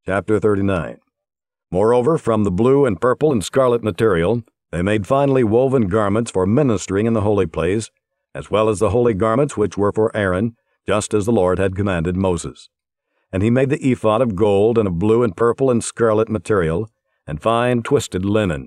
Chapter 39. Moreover, from the blue and purple and scarlet material, they made finely woven garments for ministering in the holy place, as well as the holy garments which were for Aaron, just as the Lord had commanded Moses. And he made the ephod of gold and of blue and purple and scarlet material, and fine twisted linen.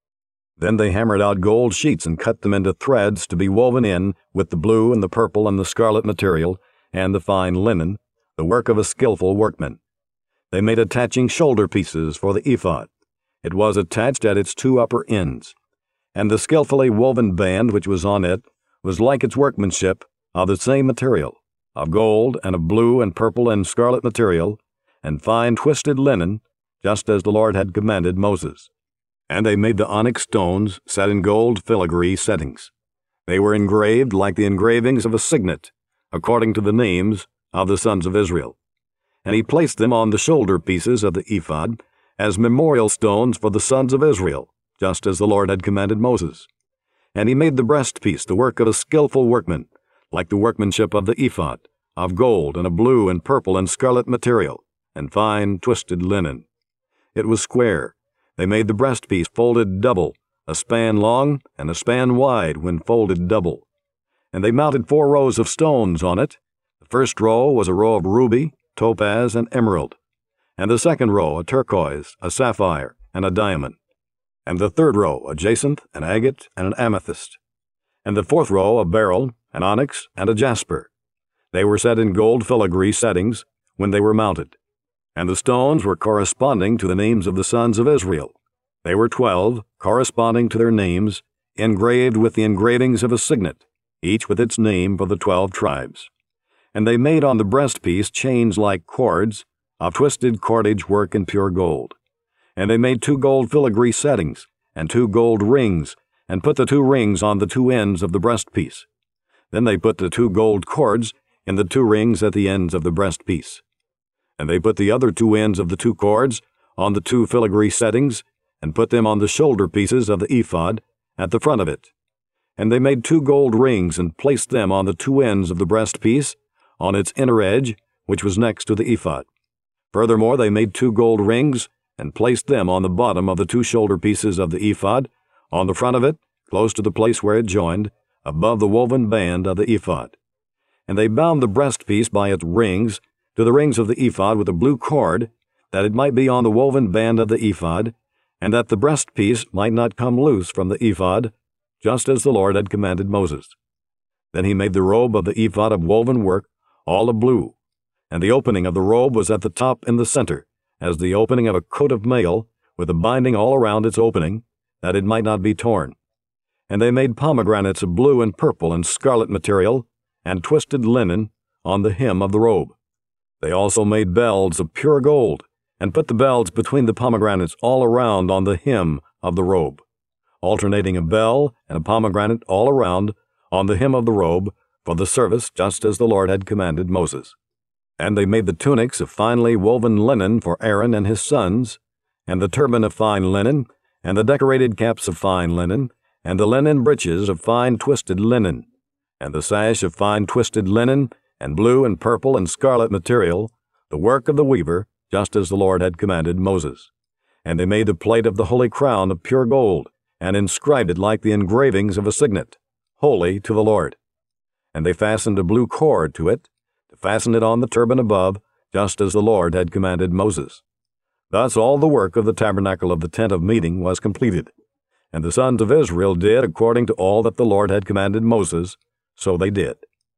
Then they hammered out gold sheets and cut them into threads to be woven in with the blue and the purple and the scarlet material and the fine linen, the work of a skillful workman. They made attaching shoulder pieces for the ephod. It was attached at its two upper ends, and the skillfully woven band which was on it was like its workmanship, of the same material, of gold and of blue and purple and scarlet material, and fine twisted linen, just as the Lord had commanded Moses. And they made the onyx stones set in gold filigree settings. They were engraved like the engravings of a signet, according to the names of the sons of Israel. And he placed them on the shoulder pieces of the ephod as memorial stones for the sons of Israel, just as the Lord had commanded Moses. And he made the breastpiece the work of a skillful workman, like the workmanship of the ephod, of gold and of blue and purple and scarlet material, and fine twisted linen. It was square. They made the breastpiece folded double, a span long and a span wide when folded double. And they mounted 4 rows of stones on it. The first row was a row of ruby, topaz, and emerald, and the second row a turquoise, a sapphire, and a diamond, and the third row a jacinth, an agate, and an amethyst, and the fourth row a beryl, an onyx, and a jasper. They were set in gold filigree settings when they were mounted, and the stones were corresponding to the names of the sons of Israel. They were 12, corresponding to their names, engraved with the engravings of a signet, each with its name for the 12 tribes. And they made on the breastpiece chains like cords, of twisted cordage work in pure gold. And they made 2 gold filigree settings, and 2 gold rings, and put the 2 rings on the 2 ends of the breastpiece. Then they put the 2 gold cords in the 2 rings at the ends of the breastpiece. And they put the other 2 ends of the 2 cords on the 2 filigree settings, and put them on the shoulder pieces of the ephod at the front of it. And they made 2 gold rings and placed them on the 2 ends of the breastpiece, on its inner edge, which was next to the ephod. Furthermore, they made 2 gold rings and placed them on the bottom of the 2 shoulder pieces of the ephod, on the front of it, close to the place where it joined, above the woven band of the ephod. And they bound the breastpiece by its rings to the rings of the ephod with a blue cord, that it might be on the woven band of the ephod, and that the breastpiece might not come loose from the ephod, just as the Lord had commanded Moses. Then he made the robe of the ephod of woven work, all of blue, and the opening of the robe was at the top in the center, as the opening of a coat of mail, with a binding all around its opening, that it might not be torn. And they made pomegranates of blue and purple and scarlet material, and twisted linen, on the hem of the robe. They also made bells of pure gold, and put the bells between the pomegranates all around on the hem of the robe, alternating a bell and a pomegranate all around on the hem of the robe, for the service just as the Lord had commanded Moses. And they made the tunics of finely woven linen for Aaron and his sons, and the turban of fine linen, and the decorated caps of fine linen, and the linen breeches of fine twisted linen, and the sash of fine twisted linen, and blue and purple and scarlet material, the work of the weaver, just as the Lord had commanded Moses. And they made the plate of the holy crown of pure gold, and inscribed it like the engravings of a signet, holy to the Lord. And they fastened a blue cord to it, to fasten it on the turban above, just as the Lord had commanded Moses. Thus all the work of the tabernacle of the tent of meeting was completed. And the sons of Israel did according to all that the Lord had commanded Moses, so they did.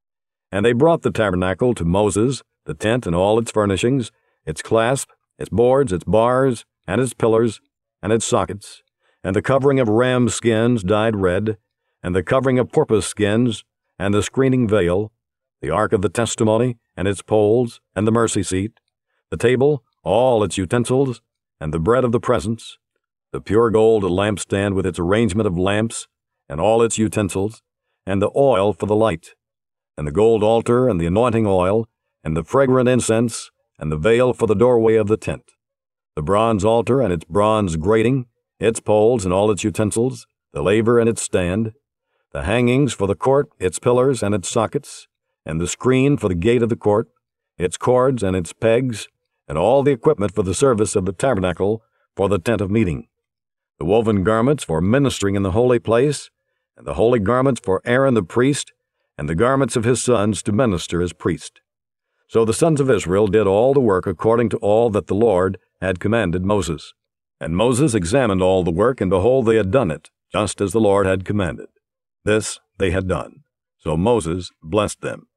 And they brought the tabernacle to Moses, the tent and all its furnishings, its clasp, its boards, its bars, and its pillars, and its sockets, and the covering of ram skins dyed red, and the covering of porpoise skins, and the screening veil, the ark of the testimony, and its poles, and the mercy seat, the table, all its utensils, and the bread of the presence, the pure gold lampstand with its arrangement of lamps, and all its utensils, and the oil for the light, and the gold altar, and the anointing oil, and the fragrant incense, and the veil for the doorway of the tent, the bronze altar and its bronze grating, its poles and all its utensils, the laver and its stand, the hangings for the court, its pillars and its sockets, and the screen for the gate of the court, its cords and its pegs, and all the equipment for the service of the tabernacle for the tent of meeting, the woven garments for ministering in the holy place, and the holy garments for Aaron the priest, and the garments of his sons to minister as priest. So the sons of Israel did all the work according to all that the Lord had commanded Moses. And Moses examined all the work, and behold, they had done it, just as the Lord had commanded. This they had done. So Moses blessed them.